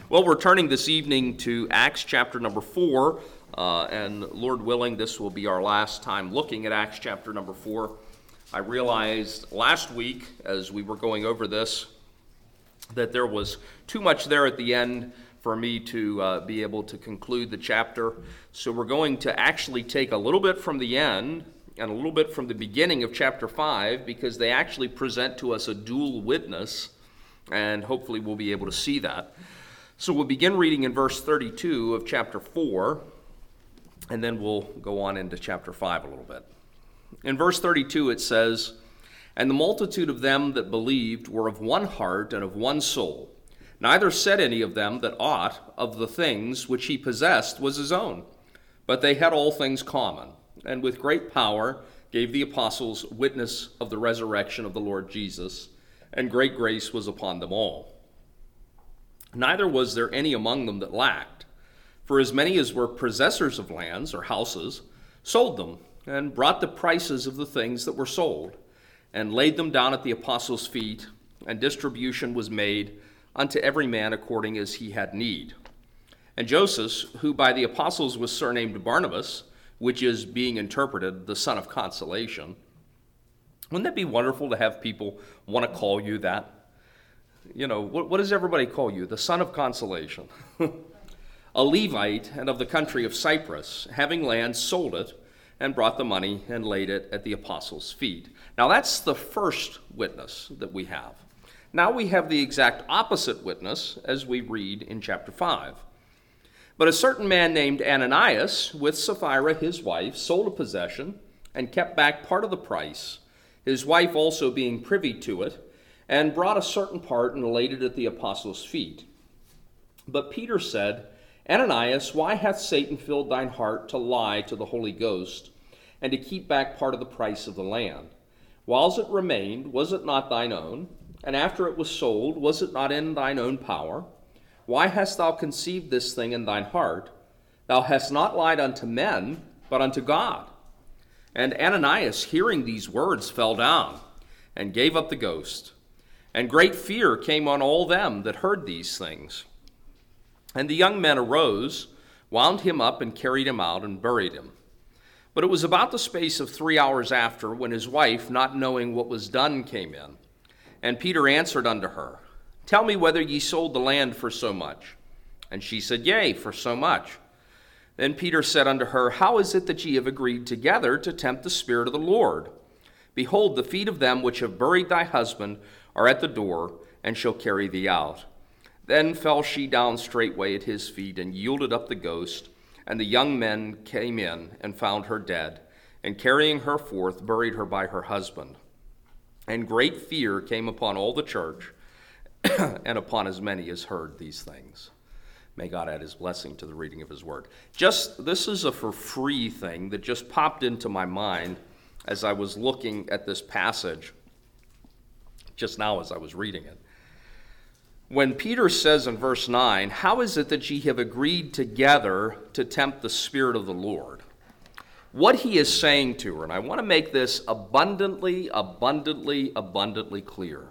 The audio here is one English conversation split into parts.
Well, we're turning this evening to Acts chapter number 4, and Lord willing, this will be our last time looking at Acts chapter number 4. I realized last week, as we were going over this, that there was too much there at the end for me to be able to conclude the chapter. So we're going to actually take a little bit from the end and a little bit from the beginning of chapter 5, because they actually present to us a dual witness, and hopefully we'll be able to see that. So we'll begin reading in verse 32 of chapter 4, and then we'll go on into chapter 5 a little bit. In verse 32 it says, "And the multitude of them that believed were of one heart and of one soul. Neither said any of them that aught of the things which he possessed was his own, but they had all things common, and with great power gave the apostles witness of the resurrection of the Lord Jesus, and great grace was upon them all. Neither was there any among them that lacked, for as many as were possessors of lands or houses sold them, and brought the prices of the things that were sold, and laid them down at the apostles' feet, and distribution was made unto every man according as he had need. And Joseph, who by the apostles was surnamed Barnabas, which is, being interpreted, the son of consolation." Wouldn't that be wonderful to have people want to call you that? You know, what does everybody call you? The son of consolation. "A Levite, and of the country of Cyprus, having land, sold it, and brought the money, and laid it at the apostles' feet." Now that's the first witness that we have. Now we have the exact opposite witness as we read in chapter 5. "But a certain man named Ananias, with Sapphira his wife, sold a possession, and kept back part of the price, his wife also being privy to it, and brought a certain part and laid it at the apostles' feet. But Peter said, Ananias, why hath Satan filled thine heart to lie to the Holy Ghost, and to keep back part of the price of the land? Whiles it remained, was it not thine own? And after it was sold, was it not in thine own power? Why hast thou conceived this thing in thine heart? Thou hast not lied unto men, but unto God." And Ananias, hearing these words, fell down, and gave up the ghost. And great fear came on all them that heard these things. And the young men arose, wound him up, and carried him out, and buried him. But it was about the space of 3 hours after, when his wife, not knowing what was done, came in. And Peter answered unto her, Tell me whether ye sold the land for so much. And she said, Yea, for so much. Then Peter said unto her, How is it that ye have agreed together to tempt the Spirit of the Lord? Behold, the feet of them which have buried thy husband are at the door, and shall carry thee out. Then fell she down straightway at his feet, and yielded up the ghost. And the young men came in, and found her dead, and carrying her forth, buried her by her husband. And great fear came upon all the church, and upon as many as heard these things. May God add his blessing to the reading of his word. This is a for free thing that just popped into my mind as I was looking at this passage just now as I was reading it. When Peter says in verse 9, How is it that ye have agreed together to tempt the Spirit of the Lord? What he is saying to her, and I want to make this abundantly clear,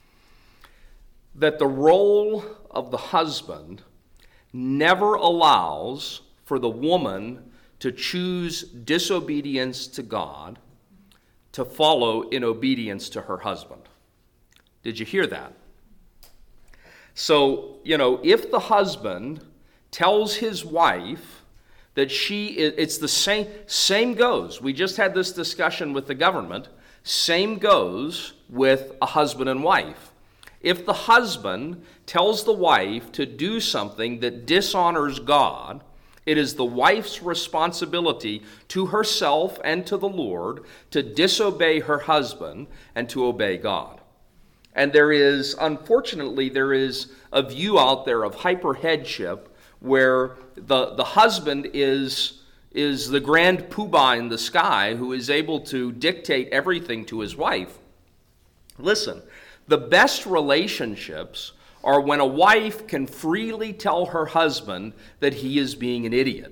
that the role of the husband never allows for the woman to choose disobedience to God to follow in obedience to her husband. Did you hear that? So, if the husband tells his wife that it's the same goes. We just had this discussion with the government. Same goes with a husband and wife. If the husband tells the wife to do something that dishonors God, it is the wife's responsibility to herself and to the Lord to disobey her husband and to obey God. And unfortunately, there is a view out there of hyper-headship where the husband is the grand poobah in the sky who is able to dictate everything to his wife. Listen, the best relationships are when a wife can freely tell her husband that he is being an idiot.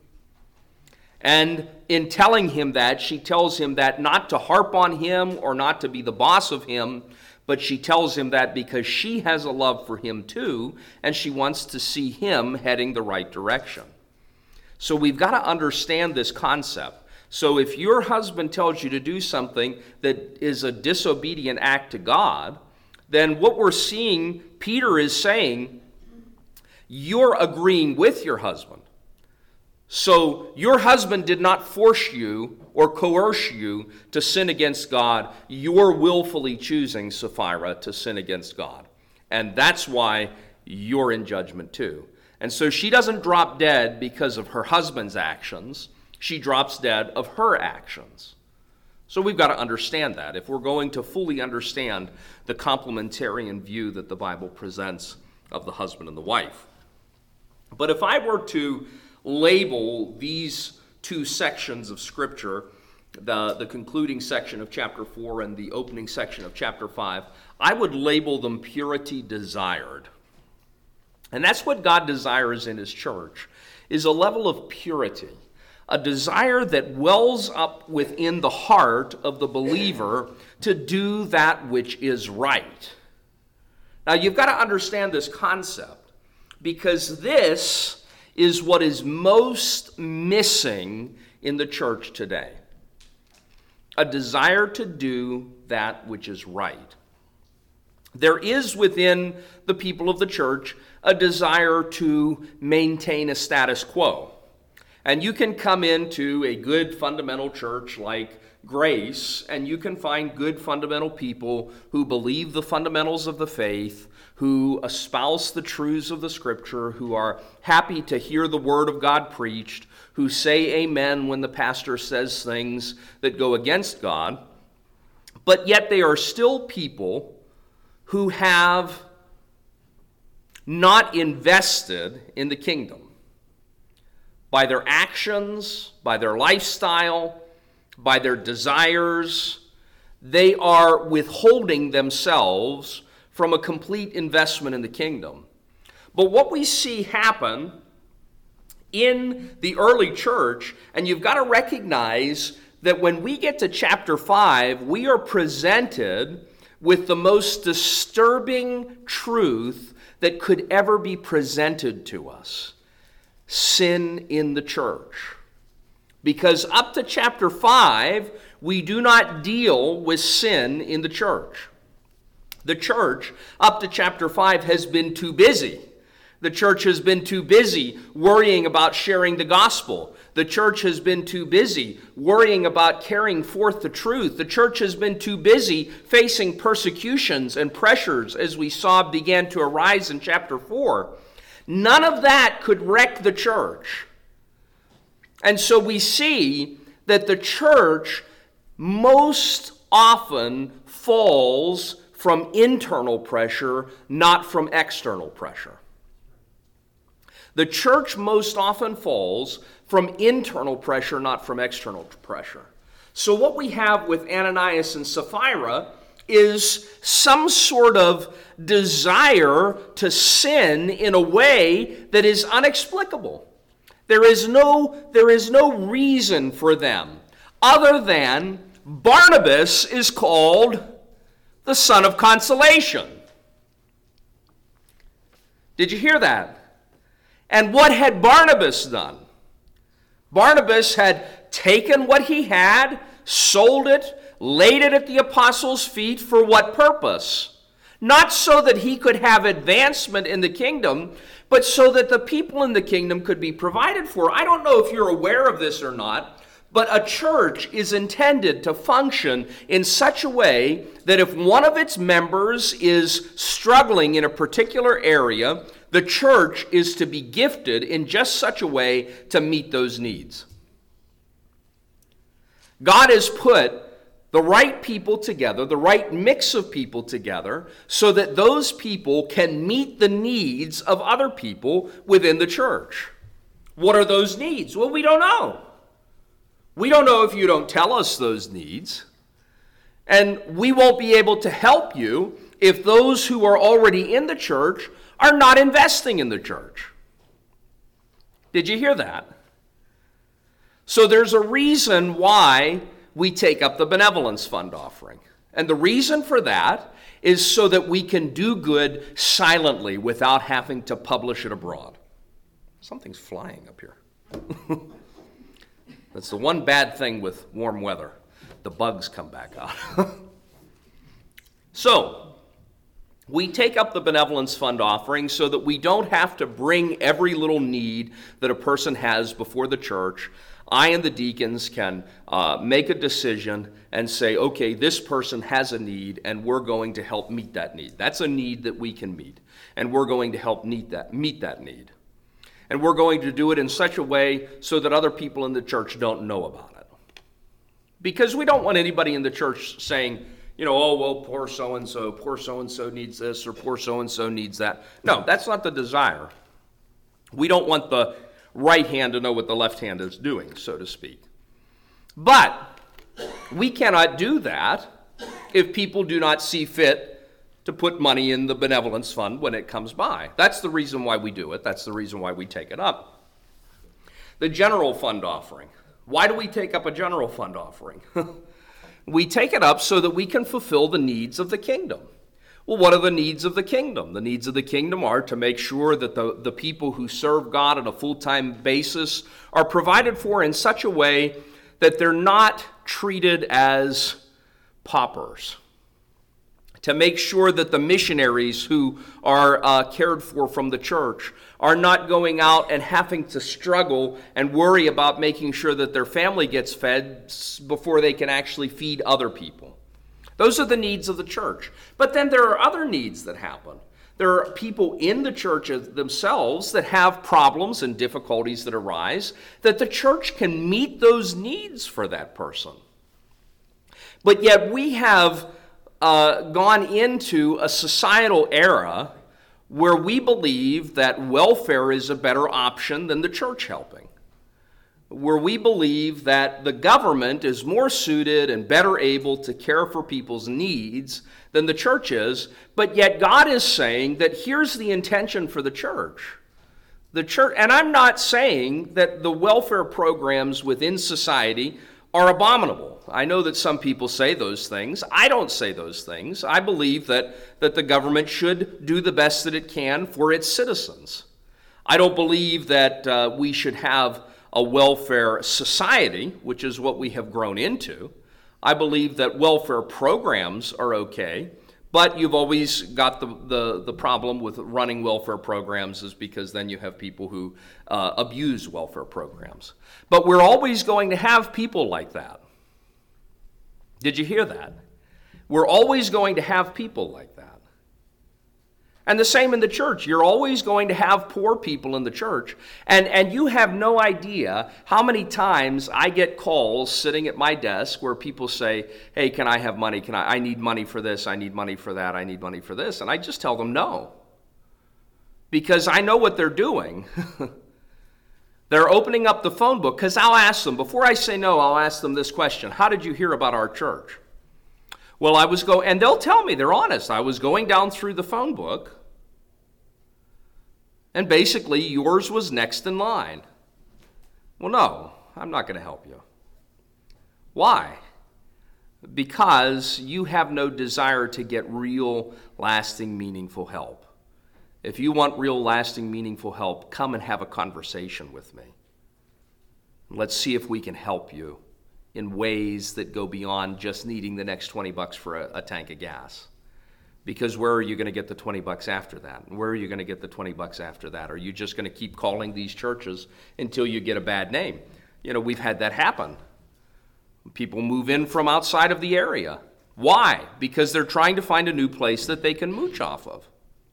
And in telling him that, she tells him that not to harp on him or not to be the boss of him, but she tells him that because she has a love for him too, and she wants to see him heading the right direction. So we've got to understand this concept. So if your husband tells you to do something that is a disobedient act to God, then what we're seeing, Peter is saying, you're agreeing with your husband. So your husband did not force you or coerce you to sin against God. You're willfully choosing, Sapphira, to sin against God. And that's why you're in judgment too. And so she doesn't drop dead because of her husband's actions. She drops dead of her actions. So we've got to understand that if we're going to fully understand the complementarian view that the Bible presents of the husband and the wife. But if I were to label these two sections of Scripture, the concluding section of chapter 4 and the opening section of chapter 5, I would label them purity desired. And that's what God desires in his church, is a level of purity, a desire that wells up within the heart of the believer to do that which is right. Now, you've got to understand this concept, because this is what is most missing in the church today. A desire to do that which is right. There is within the people of the church a desire to maintain a status quo. And you can come into a good fundamental church like Grace, and you can find good fundamental people who believe the fundamentals of the faith, who espouse the truths of the Scripture, who are happy to hear the Word of God preached, who say amen when the pastor says things that go against God. But yet they are still people who have not invested in the kingdom. By their actions, by their lifestyle, by their desires, they are withholding themselves from a complete investment in the kingdom. But what we see happen in the early church, and you've got to recognize that when we get to chapter 5, we are presented with the most disturbing truth that could ever be presented to us: sin in the church. Because up to chapter 5, we do not deal with sin in the church. The church, up to chapter 5, has been too busy. The church has been too busy worrying about sharing the gospel. The church has been too busy worrying about carrying forth the truth. The church has been too busy facing persecutions and pressures, as we saw began to arise in chapter 4. None of that could wreck the church. And so we see that the church most often falls from internal pressure, not from external pressure. The church most often falls from internal pressure, not from external pressure. So what we have with Ananias and Sapphira is some sort of desire to sin in a way that is inexplicable. There is no reason for them other than Barnabas is called the son of consolation. Did you hear that? And what had Barnabas done? Barnabas had taken what he had, sold it, laid it at the apostles' feet. For what purpose? Not so that he could have advancement in the kingdom, but so that the people in the kingdom could be provided for. I don't know if you're aware of this or not, but a church is intended to function in such a way that if one of its members is struggling in a particular area, the church is to be gifted in just such a way to meet those needs. God has put the right people together, the right mix of people together, so that those people can meet the needs of other people within the church. What are those needs? Well, we don't know. We don't know if you don't tell us those needs. And we won't be able to help you if those who are already in the church are not investing in the church. Did you hear that? So there's a reason why we take up the benevolence fund offering. And the reason for that is so that we can do good silently without having to publish it abroad. Something's flying up here. That's the one bad thing with warm weather. The bugs come back out. So, we take up the benevolence fund offering so that we don't have to bring every little need that a person has before the church. I and the deacons can make a decision and say, okay, this person has a need and we're going to help meet that need. That's a need that we can meet, and we're going to help meet that need. And we're going to do it in such a way so that other people in the church don't know about it. Because we don't want anybody in the church saying, oh, well, poor so-and-so needs this, or poor so-and-so needs that. No, that's not the desire. We don't want the right hand to know what the left hand is doing, so to speak. But we cannot do that if people do not see fit to put money in the benevolence fund when it comes by. That's the reason why we do it. That's the reason why we take it up. The general fund offering. Why do we take up a general fund offering? We take it up so that we can fulfill the needs of the kingdom. Well, what are the needs of the kingdom? The needs of the kingdom are to make sure that the people who serve God on a full-time basis are provided for in such a way that they're not treated as paupers. To make sure that the missionaries who are cared for from the church are not going out and having to struggle and worry about making sure that their family gets fed before they can actually feed other people. Those are the needs of the church. But then there are other needs that happen. There are people in the church themselves that have problems and difficulties that arise, that the church can meet those needs for that person. But yet we have gone into a societal era where we believe that welfare is a better option than the church helping, where we believe that the government is more suited and better able to care for people's needs than the church is, but yet God is saying that here's the intention for the church. The church, and I'm not saying that the welfare programs within society are abominable. I know that some people say those things. I don't say those things. I believe that the government should do the best that it can for its citizens. I don't believe that we should have a welfare society, which is what we have grown into. I believe that welfare programs are okay, but you've always got the problem with running welfare programs is because then you have people who abuse welfare programs. But we're always going to have people like that. Did you hear that? We're always going to have people like that. And the same in the church. You're always going to have poor people in the church. And you have no idea how many times I get calls sitting at my desk where people say, hey, can I have money? I need money for this. I need money for that. I need money for this. And I just tell them no. Because I know what they're doing. They're opening up the phone book, because I'll ask them, before I say no, I'll ask them this question: how did you hear about our church? Well, and they'll tell me, they're honest. I was going down through the phone book, and basically yours was next in line. Well, no, I'm not going to help you. Why? Because you have no desire to get real, lasting, meaningful help. If you want real, lasting, meaningful help, come and have a conversation with me. Let's see if we can help you in ways that go beyond just needing the next $20 for a tank of gas. Because where are you going to get the $20 after that? And where are you going to get the $20 after that? Are you just going to keep calling these churches until you get a bad name? We've had that happen. People move in from outside of the area. Why? Because they're trying to find a new place that they can mooch off of.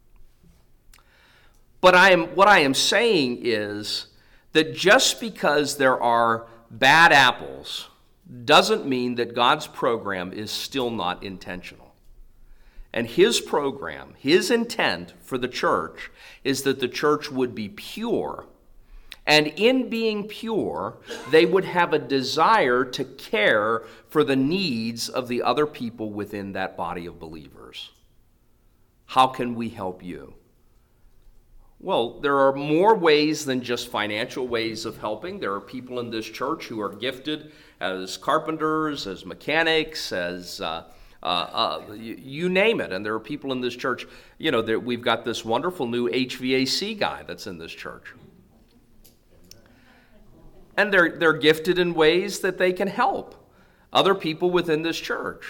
But what I am saying is that just because there are bad apples doesn't mean that God's program is still not intentional. And his program, his intent for the church is that the church would be pure. And in being pure, they would have a desire to care for the needs of the other people within that body of believers. How can we help you? Well, there are more ways than just financial ways of helping. There are people in this church who are gifted as carpenters, as mechanics, as You name it. And there are people in this church, that we've got this wonderful new HVAC guy that's in this church. And they're gifted in ways that they can help other people within this church.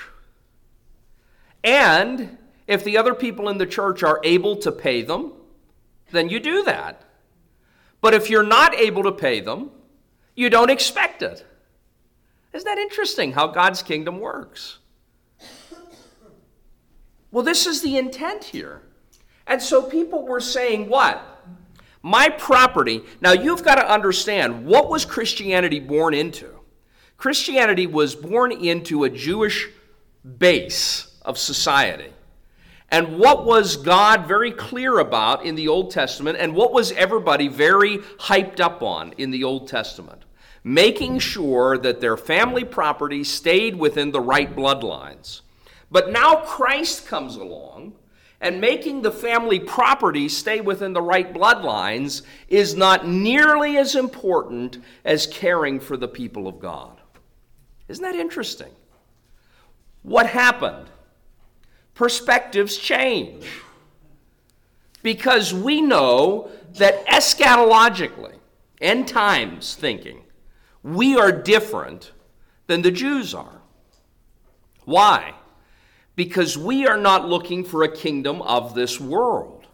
And if the other people in the church are able to pay them, then you do that. But if you're not able to pay them, you don't expect it. Isn't that interesting how God's kingdom works? Well, this is the intent here. And so people were saying, what? My property. Now, you've got to understand, what was Christianity born into? Christianity was born into a Jewish base of society. And what was God very clear about in the Old Testament, and what was everybody very hyped up on in the Old Testament? Making sure that their family property stayed within the right bloodlines. But now Christ comes along, and making the family property stay within the right bloodlines is not nearly as important as caring for the people of God. Isn't that interesting? What happened? Perspectives change. Because we know that eschatologically, end times thinking, we are different than the Jews are. Why? Because we are not looking for a kingdom of this world.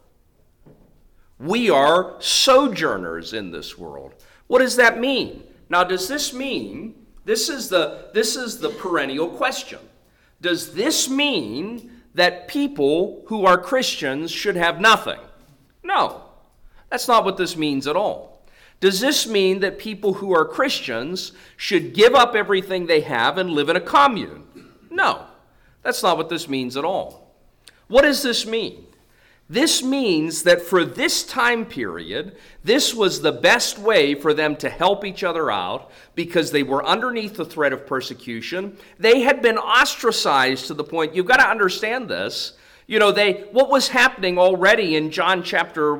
We are sojourners in this world. What does that mean? Now, does this mean, this is the perennial question. Does this mean that people who are Christians should have nothing? No, that's not what this means at all. Does this mean that people who are Christians should give up everything they have and live in a commune? No. That's not what this means at all. What does this mean? This means that for this time period, this was the best way for them to help each other out because they were underneath the threat of persecution. They had been ostracized to the point, you've got to understand this. What was happening already in John chapter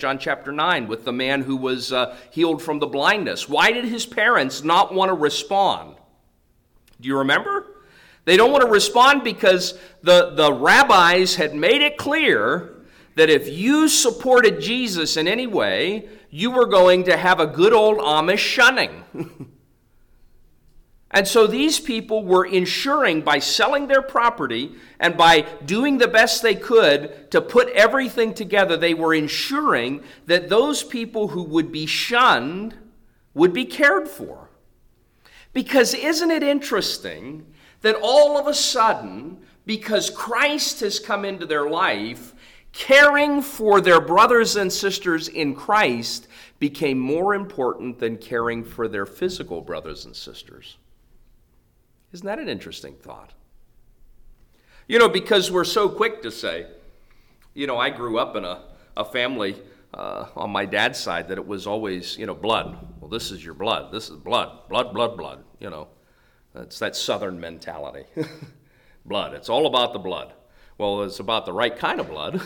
9 with the man who was healed from the blindness? Why did his parents not want to respond? Do you remember? They don't want to respond because the rabbis had made it clear that if you supported Jesus in any way, you were going to have a good old Amish shunning. And so these people were ensuring by selling their property and by doing the best they could to put everything together, they were ensuring that those people who would be shunned would be cared for. Because isn't it interesting that all of a sudden, because Christ has come into their life, caring for their brothers and sisters in Christ became more important than caring for their physical brothers and sisters? Isn't that an interesting thought? Because we're so quick to say, I grew up in a family on my dad's side that it was always, blood. Well, this is your blood. This is blood. Blood. It's that Southern mentality. Blood. It's all about the blood. Well, it's about the right kind of blood.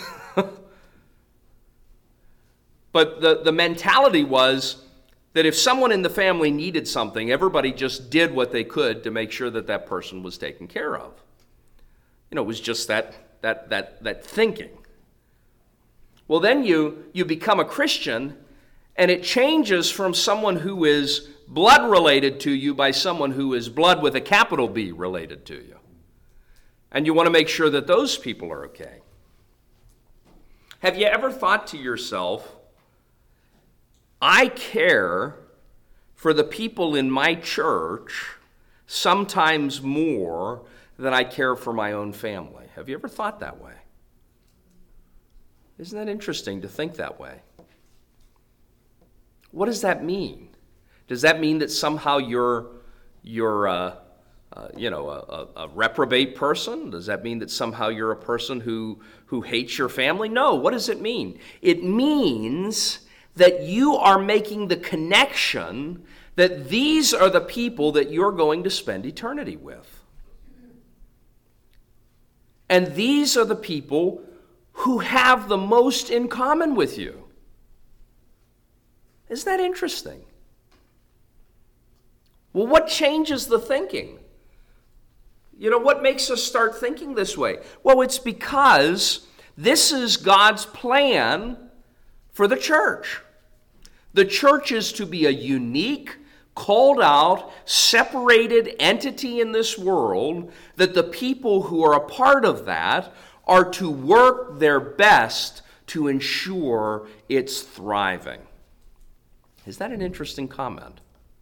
But the mentality was that if someone in the family needed something, everybody just did what they could to make sure that that person was taken care of. It was just that thinking. Well, then you become a Christian, and it changes from someone who is blood related to you by someone who is blood with a capital B related to you. And you want to make sure that those people are okay. Have you ever thought to yourself, I care for the people in my church sometimes more than I care for my own family? Have you ever thought that way? Isn't that interesting to think that way? What does that mean? Does that mean that somehow you're a reprobate person? Does that mean that somehow you're a person who hates your family? No. What does it mean? It means that you are making the connection that these are the people that you're going to spend eternity with. And these are the people who have the most in common with you. Isn't that interesting? Well, what changes the thinking? What makes us start thinking this way? Well, it's because this is God's plan for the church. The church is to be a unique, called out, separated entity in this world, that the people who are a part of that are to work their best to ensure it's thriving. Is that an interesting comment?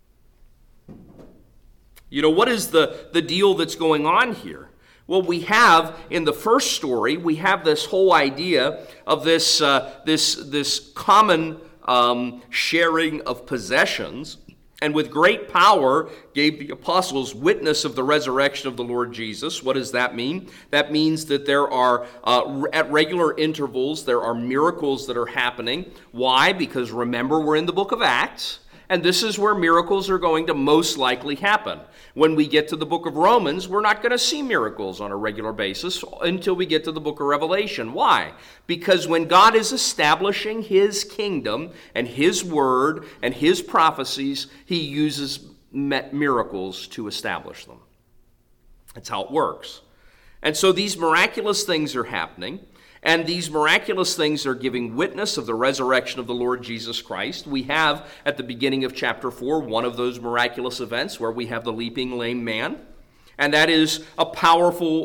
What is the deal that's going on here? Well, we have, in the first story, we have this whole idea of this common sharing of possessions, and with great power gave the apostles witness of the resurrection of the Lord Jesus. What does that mean? That means that there are, at regular intervals, there are miracles that are happening. Why? Because remember, we're in the book of Acts, and this is where miracles are going to most likely happen. When we get to the book of Romans, we're not going to see miracles on a regular basis until we get to the book of Revelation. Why? Because when God is establishing his kingdom and his word and his prophecies, he uses miracles to establish them. That's how it works. And so these miraculous things are happening. And these miraculous things are giving witness of the resurrection of the Lord Jesus Christ. We have, at the beginning of chapter 4, one of those miraculous events where we have the leaping lame man. And that is a powerful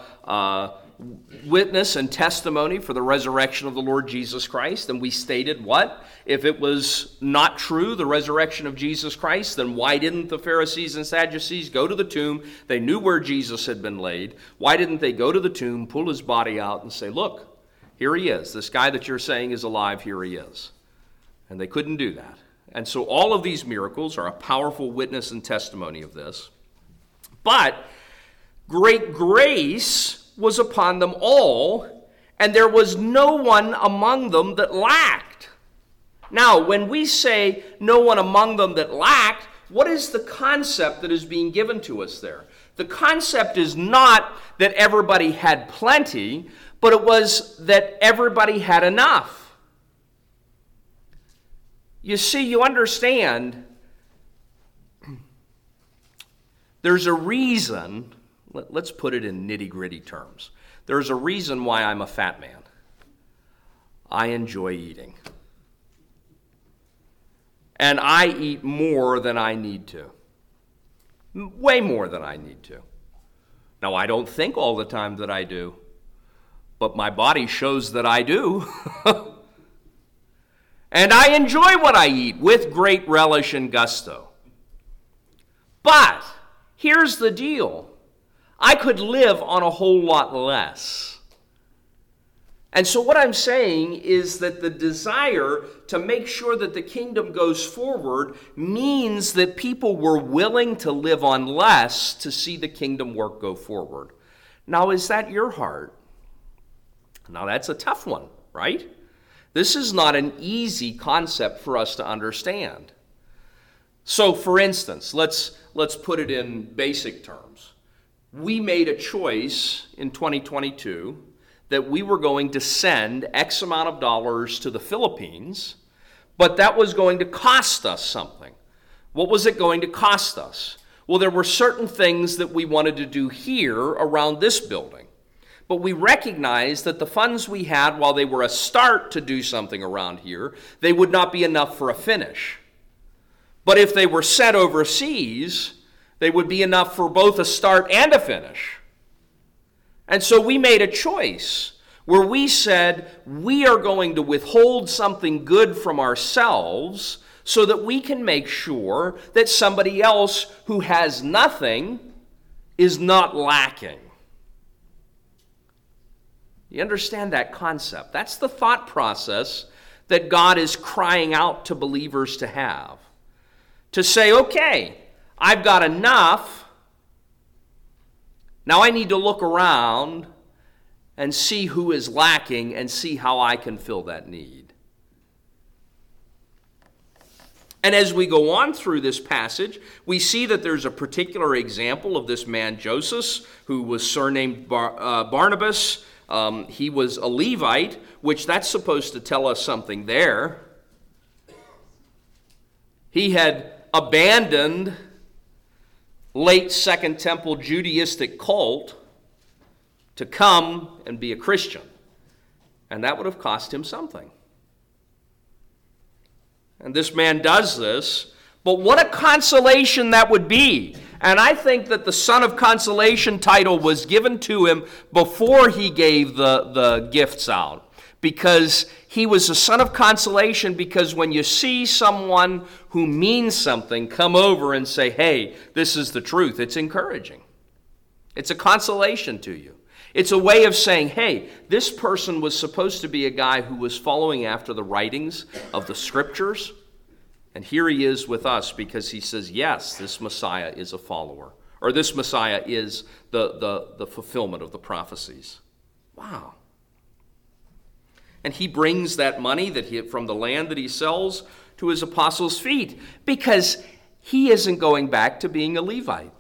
witness and testimony for the resurrection of the Lord Jesus Christ. And we stated what? If it was not true, the resurrection of Jesus Christ, then why didn't the Pharisees and Sadducees go to the tomb? They knew where Jesus had been laid. Why didn't they go to the tomb, pull his body out, and say, look, here he is. This guy that you're saying is alive, here he is. And they couldn't do that. And so all of these miracles are a powerful witness and testimony of this. But great grace was upon them all, and there was no one among them that lacked. Now, when we say no one among them that lacked, what is the concept that is being given to us there? The concept is not that everybody had plenty, but it was that everybody had enough. You see, you understand, there's a reason. Let's put it in nitty-gritty terms. There's a reason why I'm a fat man. I enjoy eating. And I eat more than I need to. Way more than I need to. Now, I don't think all the time that I do, but my body shows that I do. And I enjoy what I eat with great relish and gusto. But here's the deal. I could live on a whole lot less. And so what I'm saying is that the desire to make sure that the kingdom goes forward means that people were willing to live on less to see the kingdom work go forward. Now, is that your heart? Now, that's a tough one, right? This is not an easy concept for us to understand. So, for instance, let's put it in basic terms. We made a choice in 2022 that we were going to send X amount of dollars to the Philippines, but that was going to cost us something. What was it going to cost us? Well, there were certain things that we wanted to do here around this building, but we recognized that the funds we had, while they were a start to do something around here, they would not be enough for a finish. But if they were sent overseas, they would be enough for both a start and a finish. And so we made a choice where we said we are going to withhold something good from ourselves so that we can make sure that somebody else who has nothing is not lacking. You understand that concept? That's the thought process that God is crying out to believers to have. To say, okay, I've got enough. Now I need to look around and see who is lacking and see how I can fill that need. And as we go on through this passage, we see that there's a particular example of this man Joseph, who was surnamed Barnabas. He was a Levite, which that's supposed to tell us something there. He had abandoned late Second Temple Judaistic cult to come and be a Christian. And that would have cost him something. And this man does this, but what a consolation that would be. And I think that the Son of Consolation title was given to him before he gave the gifts out. Because he was a son of consolation, because when you see someone who means something come over and say, hey, this is the truth, it's encouraging. It's a consolation to you. It's a way of saying, hey, this person was supposed to be a guy who was following after the writings of the Scriptures, and here he is with us because he says, yes, this Messiah is a follower, or this Messiah is the fulfillment of the prophecies. Wow. And he brings that money from the land that he sells to his apostles' feet because he isn't going back to being a Levite.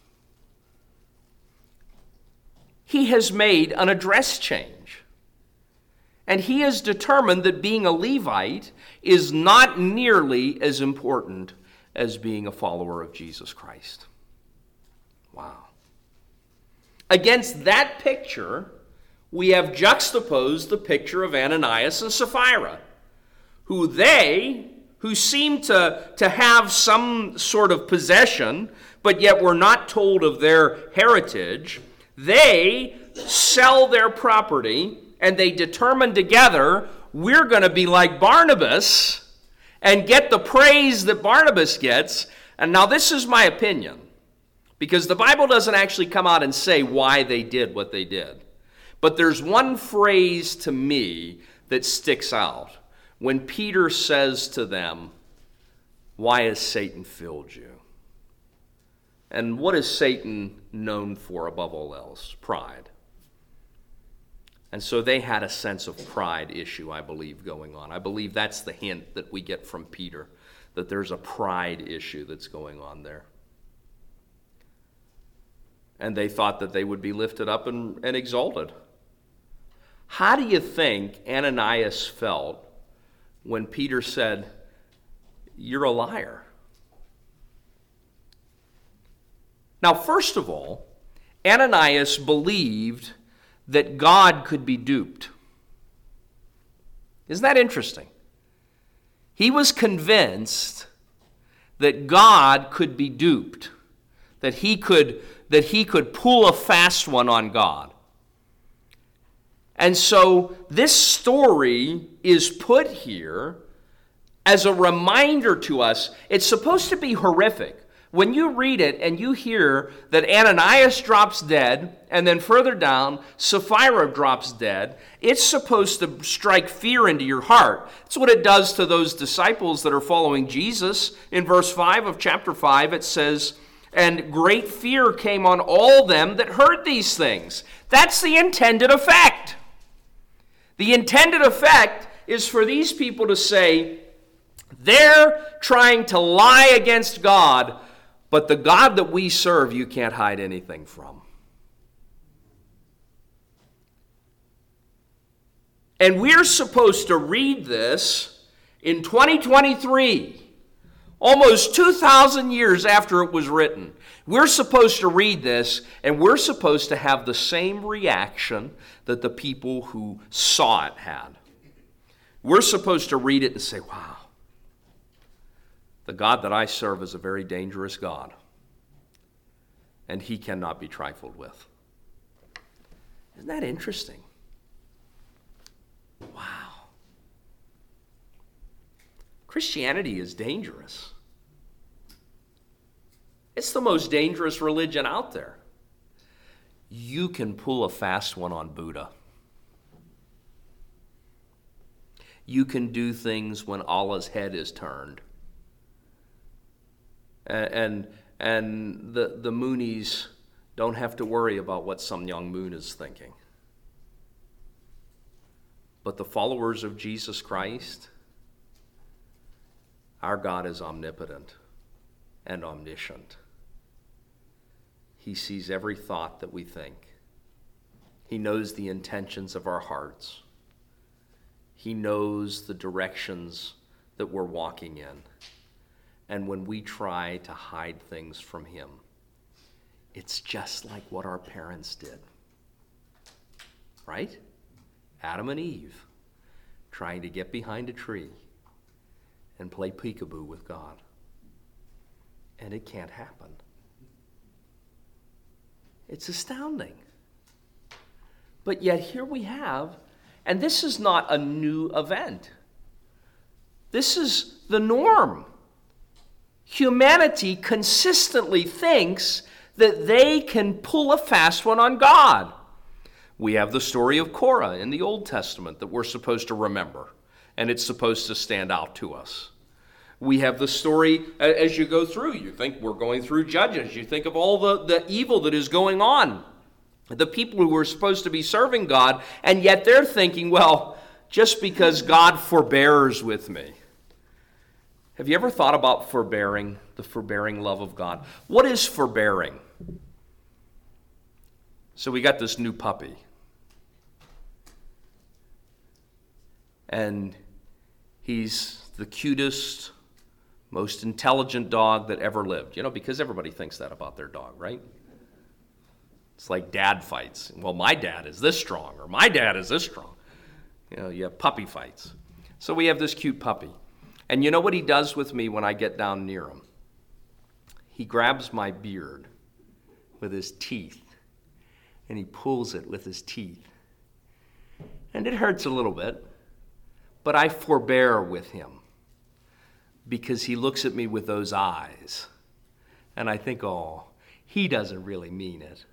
He has made an address change. And he has determined that being a Levite is not nearly as important as being a follower of Jesus Christ. Wow. Against that picture, we have juxtaposed the picture of Ananias and Sapphira, who seem to have some sort of possession, but yet we're not told of their heritage. They sell their property, and they determine together, we're going to be like Barnabas and get the praise that Barnabas gets. And now this is my opinion, because the Bible doesn't actually come out and say why they did what they did. But there's one phrase to me that sticks out. When Peter says to them, why has Satan filled you? And what is Satan known for above all else? Pride. And so they had a sense of pride issue, I believe, going on. I believe that's the hint that we get from Peter, that there's a pride issue that's going on there. And they thought that they would be lifted up and exalted. How do you think Ananias felt when Peter said, you're a liar? Now, first of all, Ananias believed that God could be duped. Isn't that interesting? He was convinced that God could be duped, that he could pull a fast one on God. And so this story is put here as a reminder to us. It's supposed to be horrific. When you read it and you hear that Ananias drops dead, and then further down, Sapphira drops dead, it's supposed to strike fear into your heart. That's what it does to those disciples that are following Jesus. In verse 5 of chapter 5, it says, and great fear came on all them that heard these things. That's the intended effect. The intended effect is for these people to say, they're trying to lie against God, but the God that we serve, you can't hide anything from. And we're supposed to read this in 2023, almost 2,000 years after it was written. We're supposed to read this, and we're supposed to have the same reaction that the people who saw it had. We're supposed to read it and say, wow, the God that I serve is a very dangerous God, and he cannot be trifled with. Isn't that interesting? Wow. Christianity is dangerous. It's the most dangerous religion out there. You can pull a fast one on Buddha. You can do things when Allah's head is turned. And the Moonies don't have to worry about what some young moon is thinking. But the followers of Jesus Christ, our God is omnipotent and omniscient. He sees every thought that we think. He knows the intentions of our hearts. He knows the directions that we're walking in. And when we try to hide things from him, It's just like what our parents did. Right? Adam and Eve trying to get behind a tree and play peekaboo with God. And it can't happen. It's astounding. But yet here we have, and this is not a new event. This is the norm. Humanity consistently thinks that they can pull a fast one on God. We have the story of Korah in the Old Testament that we're supposed to remember, and it's supposed to stand out to us. We have the story, as you go through, you think we're going through Judges, you think of all the evil that is going on. The people who were supposed to be serving God, and yet they're thinking, well, just because God forbears with me. Have you ever thought about forbearing, the forbearing love of God? What is forbearing? So we got this new puppy. And he's the cutest, most intelligent dog that ever lived. Because everybody thinks that about their dog, right? It's like dad fights. Well, my dad is this strong, or my dad is this strong. You have puppy fights. So we have this cute puppy. And you know what he does with me when I get down near him? He grabs my beard with his teeth, and he pulls it with his teeth. And it hurts a little bit, but I forbear with him because he looks at me with those eyes. And I think, oh, he doesn't really mean it.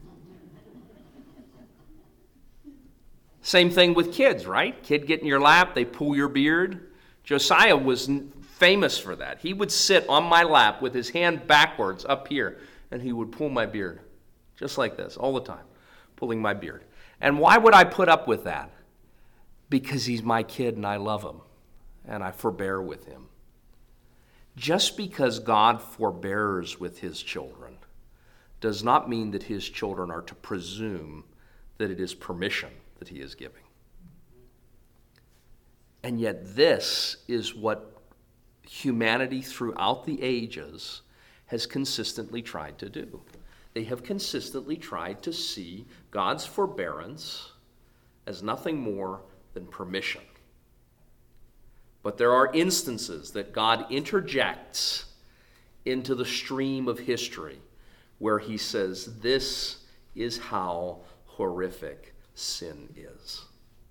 Same thing with kids, right? Kid get in your lap, they pull your beard. Josiah was famous for that. He would sit on my lap with his hand backwards up here, and he would pull my beard, just like this, all the time, pulling my beard. And why would I put up with that? Because he's my kid and I love him, and I forbear with him. Just because God forbears with his children does not mean that his children are to presume that it is permission that he is giving. And yet this is what humanity throughout the ages has consistently tried to do. They have consistently tried to see God's forbearance as nothing more than permission. But there are instances that God interjects into the stream of history where he says, this is how horrific sin is.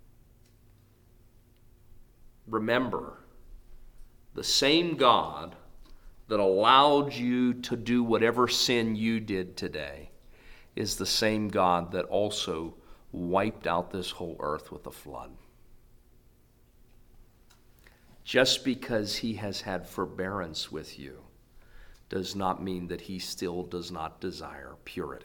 Remember, the same God that allowed you to do whatever sin you did today is the same God that also wiped out this whole earth with a flood. Just because he has had forbearance with you does not mean that he still does not desire purity.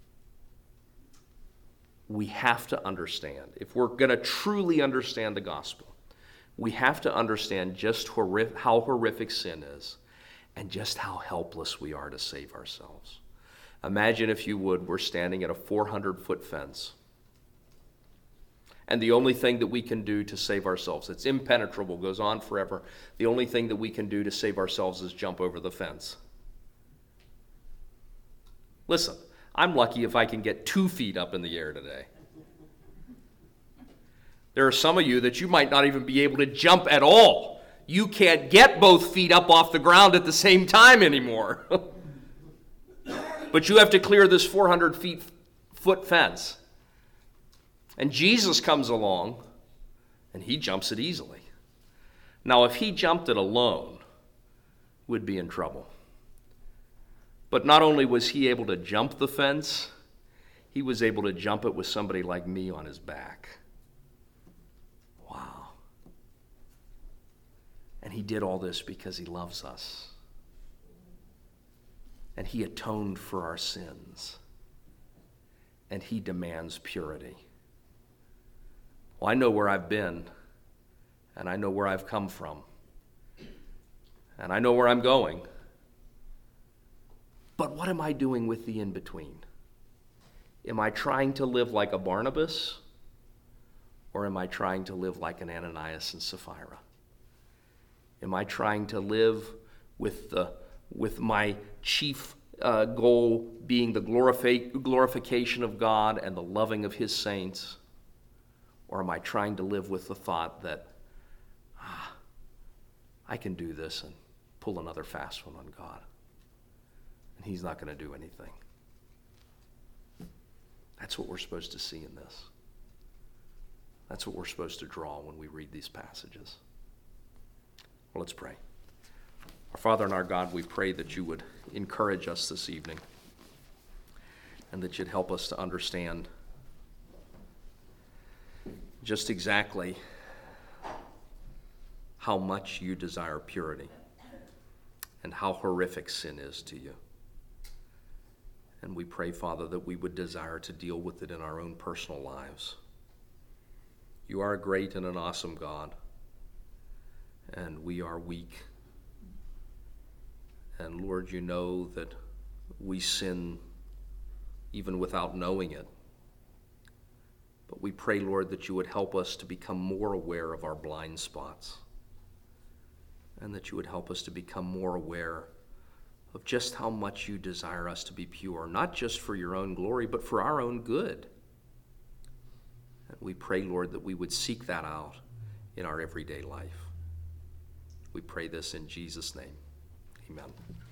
We have to understand, if we're going to truly understand the gospel, we have to understand just how horrific sin is and just how helpless we are to save ourselves. Imagine, if you would, we're standing at a 400-foot fence. And the only thing that we can do to save ourselves, it's impenetrable, goes on forever. The only thing that we can do to save ourselves is jump over the fence. Listen, I'm lucky if I can get 2 feet up in the air today. There are some of you that you might not even be able to jump at all. You can't get both feet up off the ground at the same time anymore. But you have to clear this 400-foot fence. And Jesus comes along, and he jumps it easily. Now, if he jumped it alone, we'd be in trouble. But not only was he able to jump the fence, he was able to jump it with somebody like me on his back. Wow. And he did all this because he loves us. And he atoned for our sins. And he demands purity. Well, I know where I've been, and I know where I've come from, and I know where I'm going. But what am I doing with the in-between? Am I trying to live like a Barnabas, or am I trying to live like an Ananias and Sapphira? Am I trying to live with my chief goal being the glorification of God and the loving of his saints? Or am I trying to live with the thought that I can do this and pull another fast one on God, and he's not going to do anything? That's what we're supposed to see in this. That's what we're supposed to draw when we read these passages. Well, let's pray. Our Father and our God, we pray that you would encourage us this evening and that you'd help us to understand just exactly how much you desire purity and how horrific sin is to you. And we pray, Father, that we would desire to deal with it in our own personal lives. You are a great and an awesome God, and we are weak. And Lord, you know that we sin even without knowing it. But we pray, Lord, that you would help us to become more aware of our blind spots, and that you would help us to become more aware of just how much you desire us to be pure, not just for your own glory, but for our own good. And we pray, Lord, that we would seek that out in our everyday life. We pray this in Jesus' name. Amen.